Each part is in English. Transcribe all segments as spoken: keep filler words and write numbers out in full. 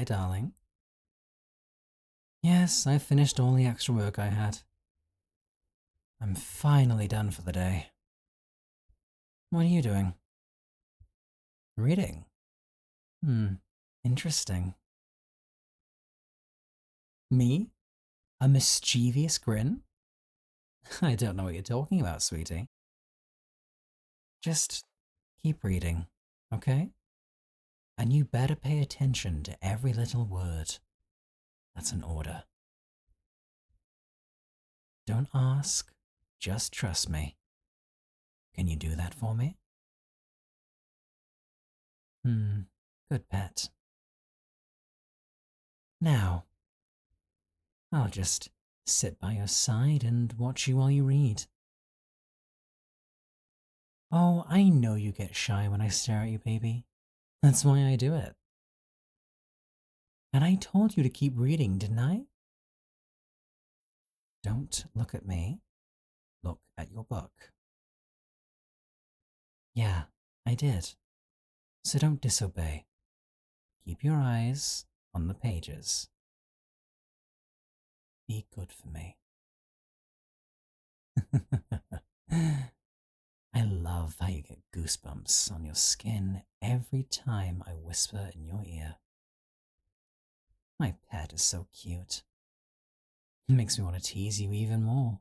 Hi, darling. Yes, I finished all the extra work I had. I'm finally done for the day. What are you doing? Reading? Hmm, interesting. Me? A mischievous grin? I don't know what you're talking about, sweetie. Just keep reading, okay? And you better pay attention to every little word. That's an order. Don't ask, just trust me. Can you do that for me? Hmm, good pet. Now, I'll just sit by your side and watch you while you read. Oh, I know you get shy when I stare at you, baby. That's why I do it. And I told you to keep reading, didn't I? Don't look at me. Look at your book. Yeah, I did. So don't disobey. Keep your eyes on the pages. Be good for me. I love how you get goosebumps on your skin every time I whisper in your ear. My pet is so cute. It makes me want to tease you even more.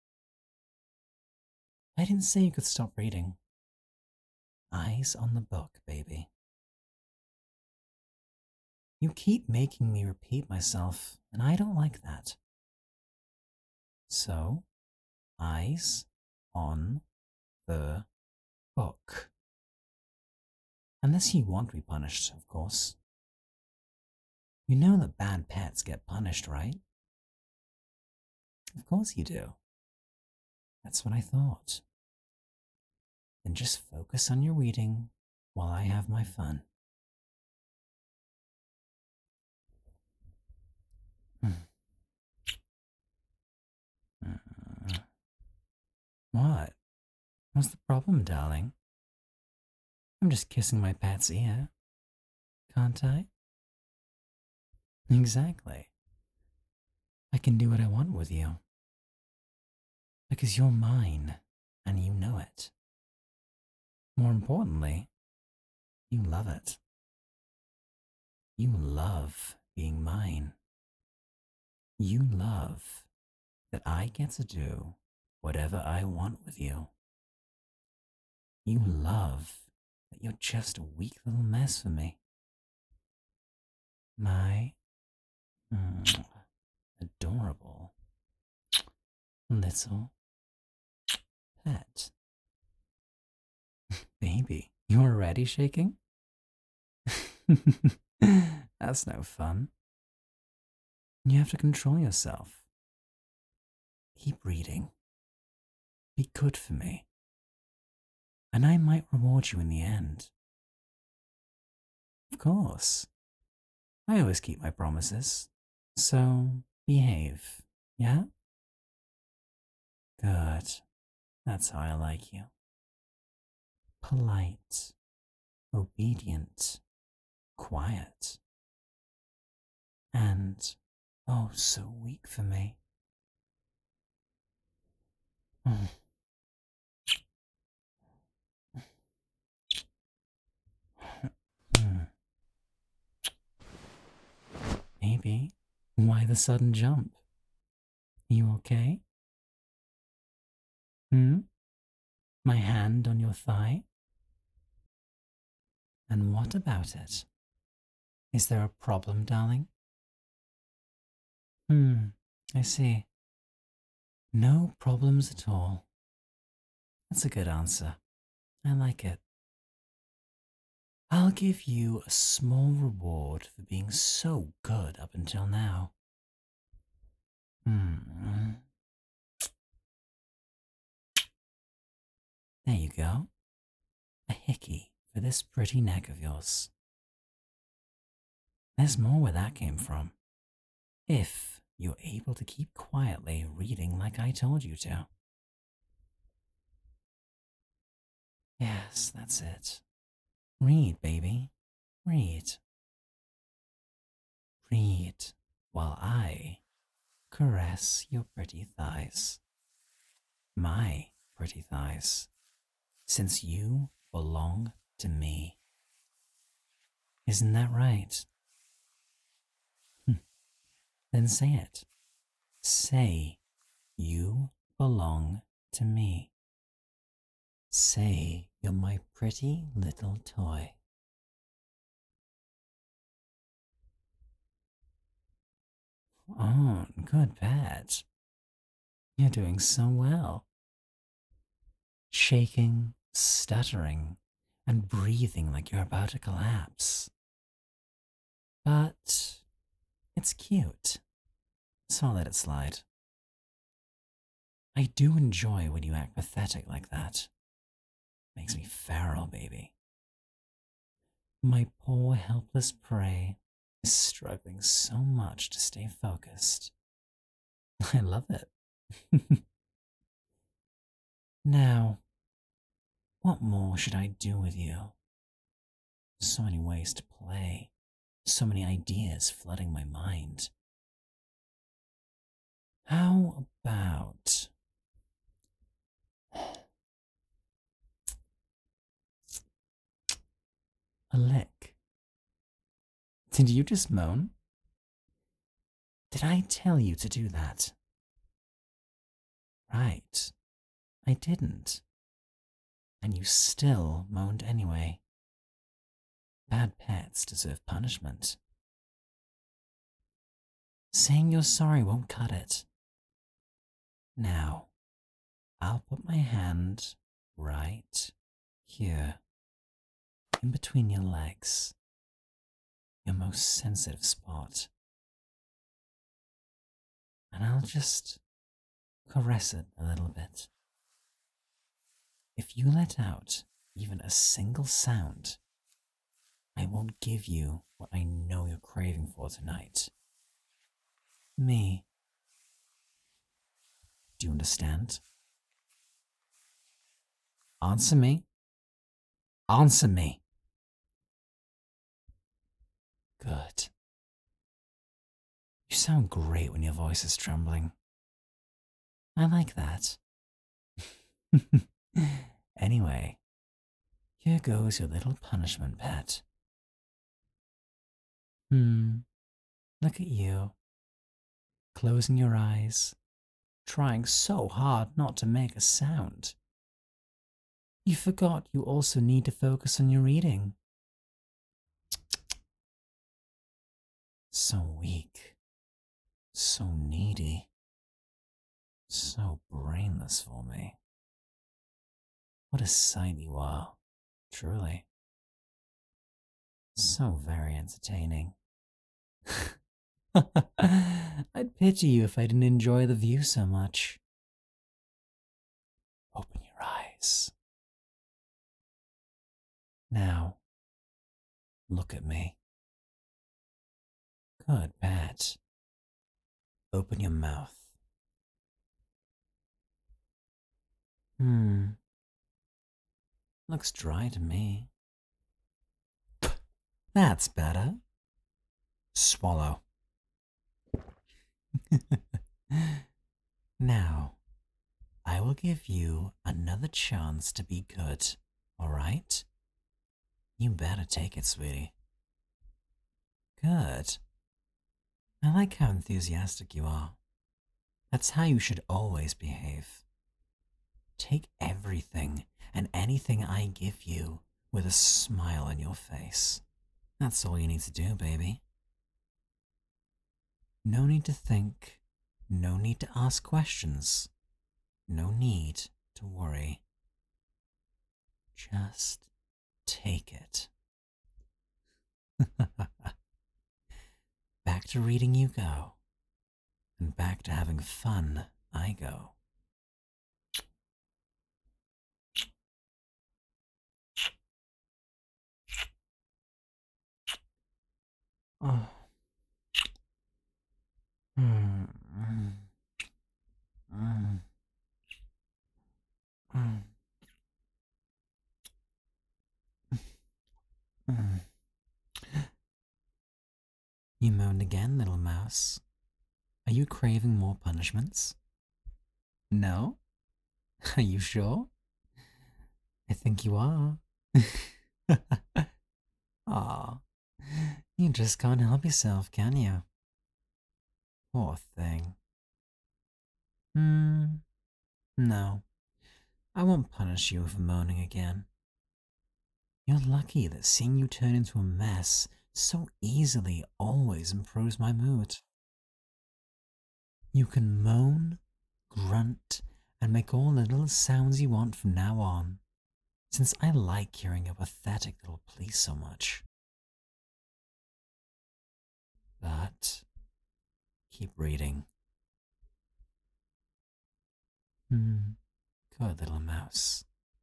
I didn't say you could stop reading. Eyes on the book, baby. You keep making me repeat myself, and I don't like that. So, eyes on the book. Unless you want to be punished, of course. You know that bad pets get punished, right? Of course you do. That's what I thought. Then just focus on your reading while I have my fun. What? What's the problem, darling? I'm just kissing my pet's ear. Can't I? Exactly. I can do what I want with you. Because you're mine, and you know it. More importantly, you love it. You love being mine. You love that I get to do whatever I want with you. You love that you're just a weak little mess for me. My mm, adorable little pet. Baby, you already shaking? That's no fun. You have to control yourself. Keep reading. Be good for me. And I might reward you in the end. Of course. I always keep my promises. So, behave, yeah? Good. That's how I like you. Polite, obedient, quiet, and oh, so weak for me. Mm. Mm. Maybe. Why the sudden jump? You okay? Hmm? My hand on your thigh? And what about it? Is there a problem, darling? Hmm, I see. No problems at all. That's a good answer. I like it. I'll give you a small reward for being so good up until now. Hmm. There you go. A hickey for this pretty neck of yours. There's more where that came from. If you're able to keep quietly reading like I told you to. Yes, that's it. Read, baby. Read. caress your pretty thighs. My pretty thighs, since you belong to me. Isn't that right? Then say it. Say, you belong to me. Say, you're my pretty little toy. Oh, good pet. You're doing so well. Shaking, stuttering, and breathing like you're about to collapse. But it's cute, so I'll let it slide. I do enjoy when you act pathetic like that. Makes me feral, baby. My poor helpless prey is struggling so much to stay focused. I love it. Now, what more should I do with you? So many ways to play, so many ideas flooding my mind. How about a lick? Did you just moan? Did I tell you to do that? Right, I didn't. And you still moaned anyway. Bad pets deserve punishment. Saying you're sorry won't cut it. Now, I'll put my hand right here, in between your legs, your most sensitive spot. And I'll just caress it a little bit. If you let out even a single sound, I won't give you what I know you're craving for tonight. Me. Do you understand? Answer me. Answer me. Good. You sound great when your voice is trembling. I like that. Anyway, here goes your little punishment, pet. Hmm, look at you. Closing your eyes, trying so hard not to make a sound. You forgot you also need to focus on your reading. So weak, so needy, so brainless for me. What a sight you are, truly. So very entertaining. I'd pity you if I didn't enjoy the view so much. Open your eyes. Now, look at me. Good, Pat. Open your mouth. Hmm. Looks dry to me. That's better. Swallow. Now, I will give you another chance to be good, alright? You better take it, sweetie. Good. I like how enthusiastic you are. That's how you should always behave. Take everything and anything I give you with a smile on your face. That's all you need to do, baby. No need to think. No need to ask questions. No need to worry. Just take it. Back to reading you go. And back to having fun I go. Oh. Mm, mm, mm, mm, mm. You moaned again, little mouse. Are you craving more punishments? No? Are you sure? I think you are. Aw, you just can't help yourself, can you? Poor thing. Hmm, no. I won't punish you for moaning again. You're lucky that seeing you turn into a mess so easily always improves my mood. You can moan, grunt, and make all the little sounds you want from now on, since I like hearing your pathetic little pleas so much. But keep reading. Hmm, good little mouse.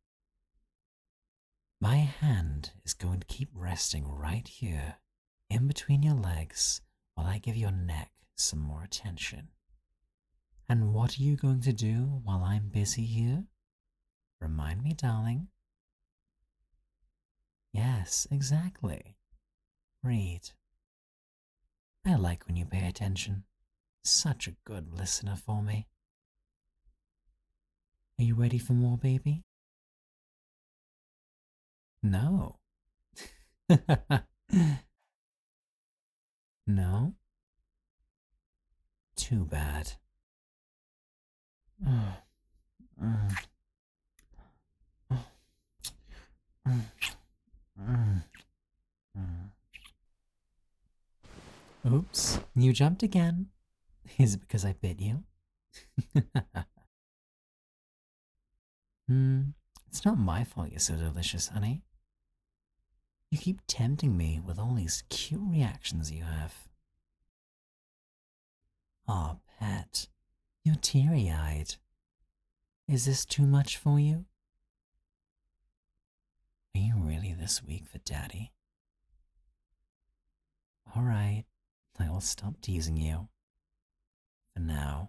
My hand is going to keep resting right here, in between your legs, while I give your neck some more attention. And what are you going to do while I'm busy here? Remind me, darling. Yes, exactly. Read. I like when you pay attention. Such a good listener for me. Are you ready for more, baby? No. No? Too bad. Oops, you jumped again. Is it because I bit you? Hmm, it's not my fault you're so delicious, honey. You keep tempting me with all these cute reactions you have. Aw, pet, you're teary-eyed. Is this too much for you? Are you really this weak for daddy? Alright, I will stop teasing you. For now.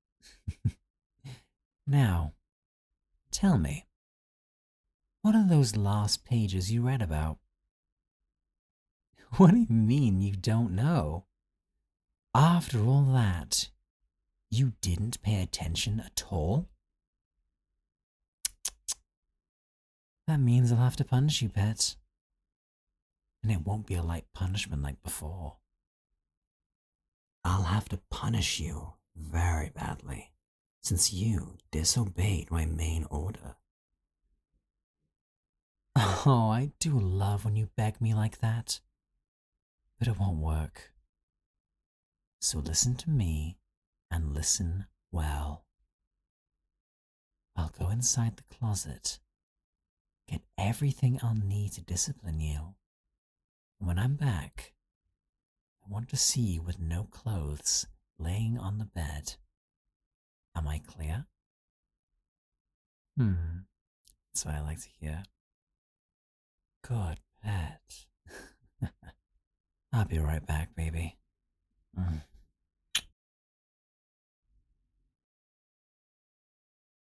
Now, tell me, what are those last pages you read about? What do you mean you don't know? After all that, you didn't pay attention at all? That means I'll have to punish you, pet. And it won't be a light punishment like before. I'll have to punish you very badly, since you disobeyed my main order. Oh, I do love when you beg me like that. But it won't work. So listen to me and listen well. I'll go inside the closet, get everything I'll need to discipline you. And when I'm back, I want to see you with no clothes laying on the bed. Am I clear? Hmm, that's what I like to hear. Good pet. I'll be right back, baby. Mm.